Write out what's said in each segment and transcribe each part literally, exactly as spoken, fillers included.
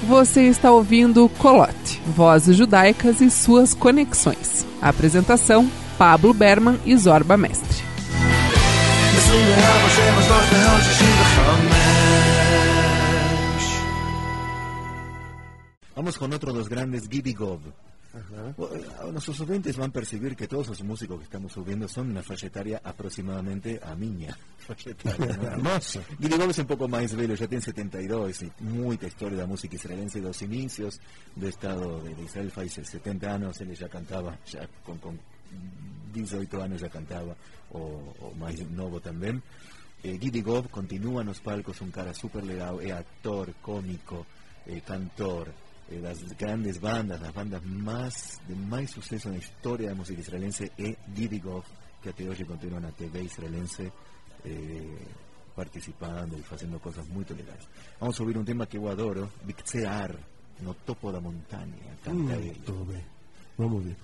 Você está ouvindo Colote, Vozes Judaicas e suas conexões. A apresentação, Pablo Berman e Zorba Mestre. Vamos con otro de los grandes, Gidi Gov. Bueno, nuestros oyentes van a percibir que todos los músicos que estamos subiendo son una faixa etaria aproximadamente a miña. Hermoso. Gidi Gov es un poco más velo, ya tiene setenta y dos, y mucha historia de la música israelense, de los inicios del Estado de Israel, faz setenta años, él ya cantaba, ya con, con dieciocho años ya cantaba, o, o más nuevo también. Eh, Gidi Gov continúa en los palcos, un cara súper legal, es actor, cómico, eh, cantor. Eh, las grandes bandas, las bandas más de más suceso en la historia de la música israelense es Gidi Gov, que hasta hoy continúa en la T V israelense eh, participando y haciendo cosas muy legales. Vamos a subir un tema que yo adoro, Bictzear, No Topo da Montaña, canta mm, él. Todo bien, vamos bien.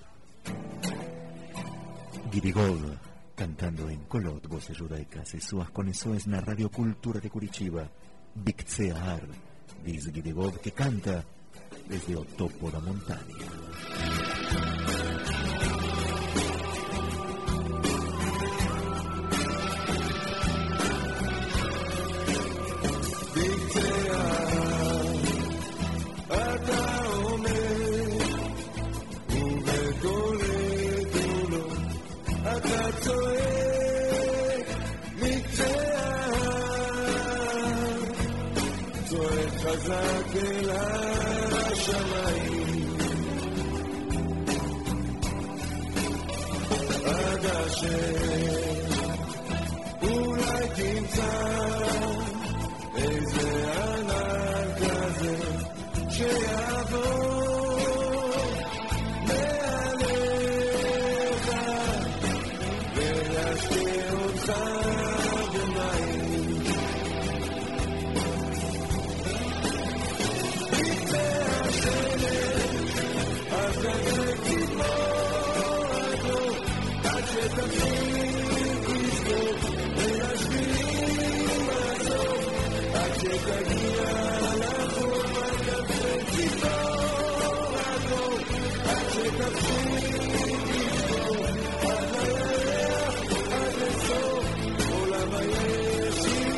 Gidi Gov, cantando en Colot, Voces Judaicas, y sus conexiones en la Radio Cultura de Curitiba, Bictzear, dice Gidi Gov, que canta desde o topo da montaña. אולי תמצא איזה ענן כזה שיעבור מעליך וישקיע אותך במים. תצא השמש אז כזה תגמור עדו עד שתפסיק לזכור ולהשביעים לעזור עד שתגיע לחור בקפה ציפור עדו עד שתפסיק לזכור עד לירח עד לסוף עולם הישיבות.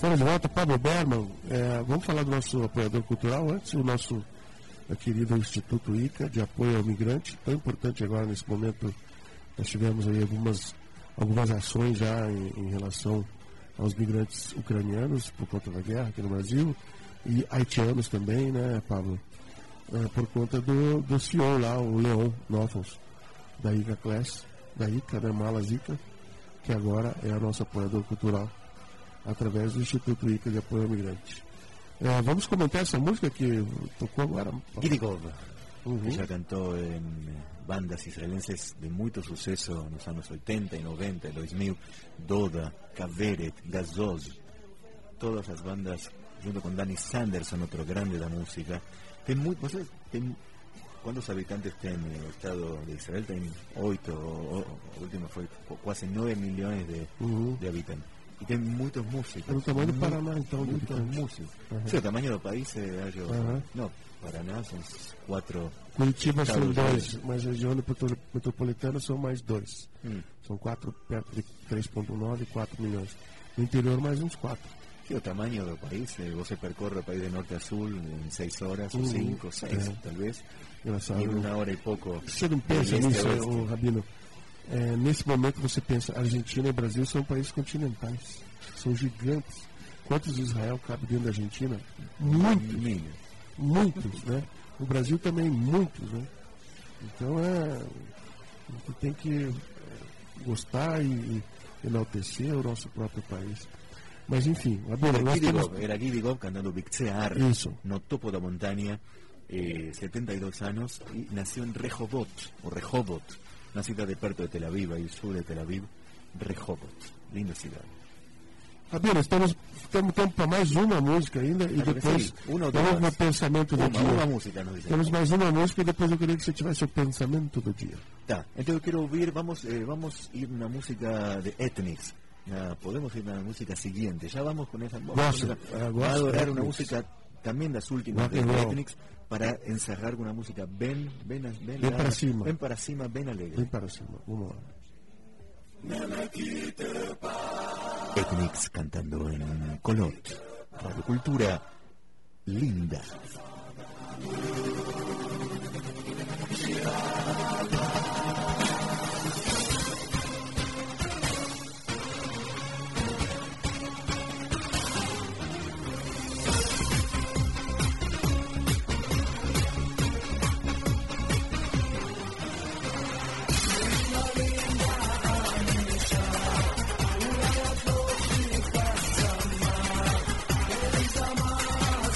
Estamos de volta, Pablo Berman. É, vamos falar do nosso apoiador cultural antes, o nosso é, querido Instituto I C A, de apoio ao migrante, tão importante agora nesse momento. Nós tivemos aí algumas, algumas ações já em, em relação aos migrantes ucranianos por conta da guerra aqui no Brasil, e haitianos também, né, Pablo? É, por conta do, do C E O lá, o Leon Nothons, da I C A Class, da I C A, né, Malas I C A, que agora é a nossa apoiador cultural, através do Instituto I C A de Apoio ao Migrante. É, vamos comentar essa música que tocou agora. Gidi Gov, Uhum. que já cantou em bandas israelenses de muito sucesso nos anos oitenta e noventa, dois mil, Doda, Kaveret, Gazoz, todas as bandas, junto com Danny Sanderson, outro grande da música. Tem muito, você tem, quantos habitantes tem o Estado de Israel? Tem oito, o, o último foi quase nove milhões de, Uhum. de habitantes. E tem muitos músicos. É do tamanho do Mu- Paraná, então, de Muitos habitantes. músicos. Uhum. Sí, o tamanho do país é, acho, Uhum. não, Paraná são quatro. Curitiba são Estados dois, Unidos. mas a região metro- metropolitana são mais dois. Hum. São quatro, perto de três vírgula nove, quatro milhões. No interior, mais uns quatro. Sí, o tamanho do país, eh, você percorre o país de norte a sul em seis horas, ou Uhum. cinco, seis, É. talvez, Engraçado. e uma hora e pouco. Você não pensa de nisso, este a oeste. ô, Rabino? É, nesse momento você pensa, Argentina e Brasil são países continentais. São gigantes. Quantos Israel cabe dentro da Argentina? Muitos. Mil. Muitos, né? O Brasil também, muitos, né? Então é. A gente tem que é, gostar e, e enaltecer o nosso próprio país. Mas enfim, Rabino, Era nós Gidi temos. Gov, era Gidi Gov cantando Bictsear, Isso. no topo da montaña, eh, setenta y dos años, y nació en Rehovot, o Rehovot, una ciudad de perto de Tel Aviv, ahí al sur de Tel Aviv, Rehovot, linda ciudad. Rabino, estamos, temos tempo para mais uma música ainda e Acho que depois sim. Uma ou vamos duas. no pensamento do Uma, dia. uma música, nos dicen. Temos mais uma música e depois eu queria que você tivesse o pensamento do dia. Tá, entonces quiero oír, vamos, eh, vamos a ir a una música de Ethnics. Ah, podemos ir a una música siguiente. Ya vamos con esa. Vamos Gosto, con esa- eh, va gosto a adorar de una Ethnics. música también las últimas Rock de and roll. Ethnics para encerrar con una música ven, ven, a- ven, Ven la- para cima. ven para cima, ven alegre. Vem para cima, vamos lá. Ethnics cantando en Colot. Radio Cultura linda.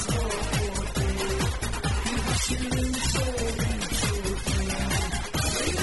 Thank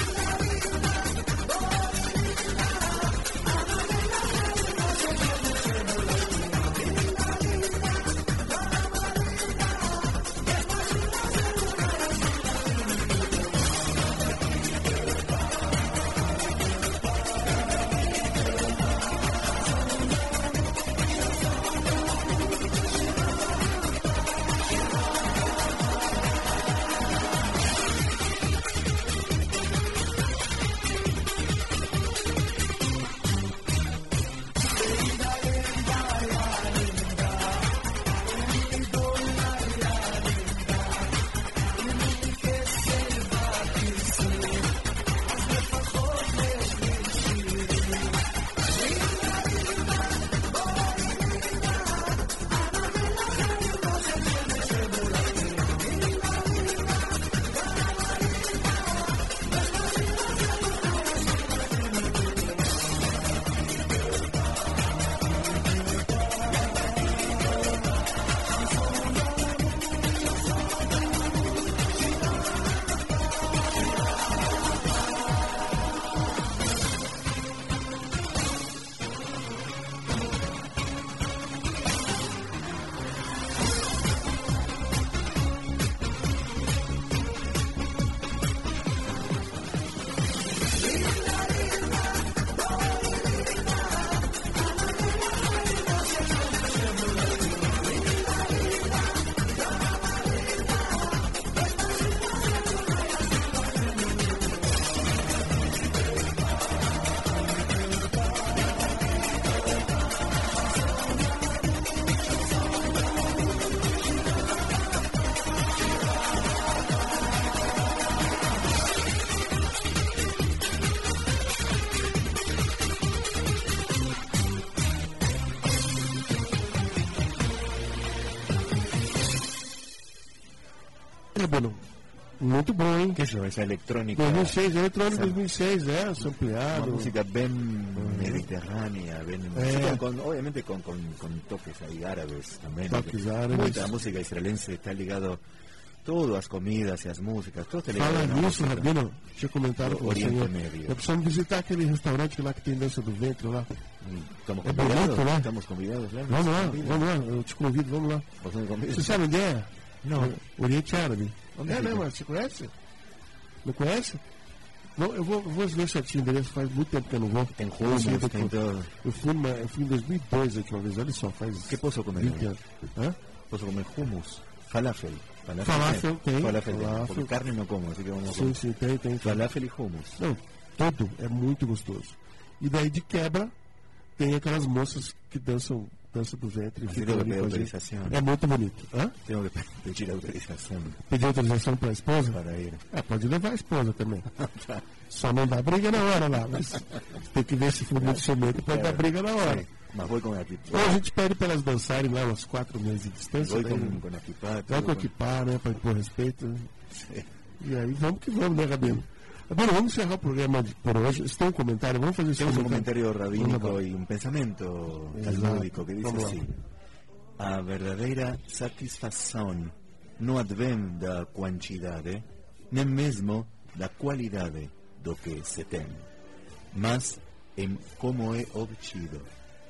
É, Bruno. Muito bom, hein? Que isso, essa eletrônica. dois mil e seis, eletrônica essa, dois mil e seis, é, ampliado. Uma música bem uhum. mediterrânea, bem, é. com, com, obviamente com, com, com toques aí árabes também. Toques árabes. Muita música israelense está ligado tudo, as comidas e as músicas, tudo está ligado. Fala nisso, Rabino, tinha comentado com o senhor. Médio. Eu precisamos visitar aquele restaurante lá que tem dança do ventre lá. Estamos é convidados, bonito, né? Estamos convidados, né? Vamos lá, vamos lá, eu te convido, vamos lá. Você me convida? Você sabe onde é? Não. Oriente Árabe. Onde é, fica? né, mas você conhece? Não conhece? Não, eu vou, vou ver certinho o endereço, faz muito tempo que eu não vou. Tem rumos, tem todo. Eu fui, numa, eu fui em dois mil e dois a última vez, olha só, faz que posso comer? vinte anos. Hã? Posso comer hummus? Falafel. Falafel, falafel tem. Falafel tem. Falafel. Porque carne não como, assim que vamos Sim, sim, tem, tem. Falafel e hummus. Não, todo, é muito gostoso. E daí de quebra, tem aquelas moças que dançam, dança do ventre. Assim tenho que pedir autorização. É muito bonito. Hã? Tenho que pedir autorização. Pedir autorização para a esposa? Para ir. É, pode levar a esposa também. Só não dá briga na hora lá, mas tem que ver se for muito ciumento, pode é, dar briga na hora. Sim, mas vou com a equipe. Ou a gente pede para elas dançarem lá uns quatro meses de distância. Vou daí, com, com a equipa. Vai com a equipa, né, para impor respeito. Sim. E aí vamos que vamos, né, Rabino? Agora vamos encerrar o programa de, por hoje. Você tem um comentário? Vamos fazer isso. Temos um comentário rabínico e um pensamento talmúdico que diz assim: a verdadeira satisfação não advém da quantidade, nem mesmo da qualidade do que se tem, mas em como é obtido.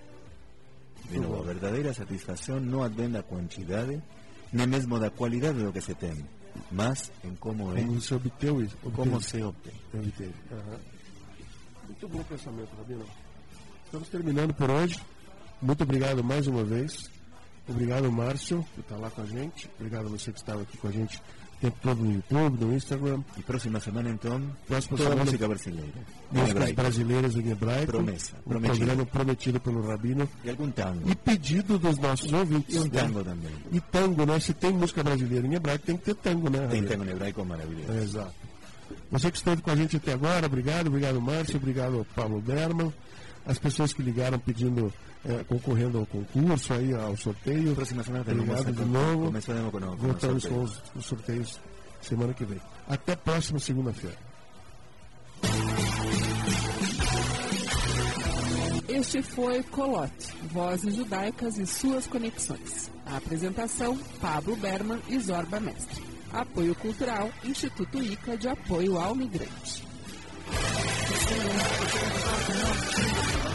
De novo, a verdadeira satisfação não advém da quantidade, nem mesmo da qualidade do que se tem, mas em como é. Como se obteu isso? Obteve. Como se obteve. Obteve. Uhum. Muito bom pensamento, Rabino. Estamos terminando por hoje. Muito obrigado mais uma vez. Obrigado, Márcio, por estar lá com a gente. Obrigado a você que estava aqui com a gente o tempo todo no YouTube, no Instagram. E próxima semana, então, próxima toda semana, música brasileira. Músicas brasileiras em hebraico. Promessa. Um Prometido. programa prometido pelo Rabino. E algum tango. E pedido dos nossos ouvintes. E um tango né? também. E tango, né? Se tem música brasileira em hebraico, tem que ter tango, né, Rabino? Tem tango em hebraico maravilhoso. É, exato. Você que esteve com a gente até agora, obrigado. Obrigado, Márcio. Obrigado, Paulo Berman. As pessoas que ligaram pedindo, é, concorrendo ao concurso, aí, ao sorteio. Próxima semana obrigado de novo. Começaremos com, com Voltamos com os, os sorteios semana que vem. Até próxima segunda-feira. Este foi Colote, Vozes Judaicas e Suas Conexões. A apresentação, Pablo Berman e Zorba Mestre. Apoio Cultural, Instituto ICA de Apoio ao Migrante.